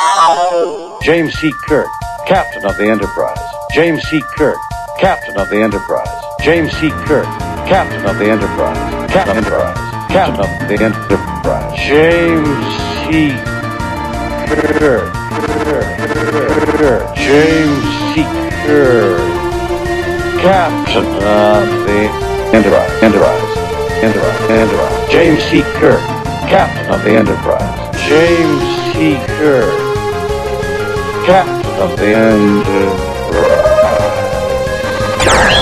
James C. Kirk, Captain of the Enterprise. James C. Kirk, Captain of the Enterprise. James C. Kirk, Captain of the Enterprise. Captain of the Enterprise. Captain of the Enterprise. James C. Kirk. James C. Kirk, Captain of the Enterprise. Enterprise. James C. Kirk, Captain of the Enterprise. James C. Kirk, Captain of the Enterprise.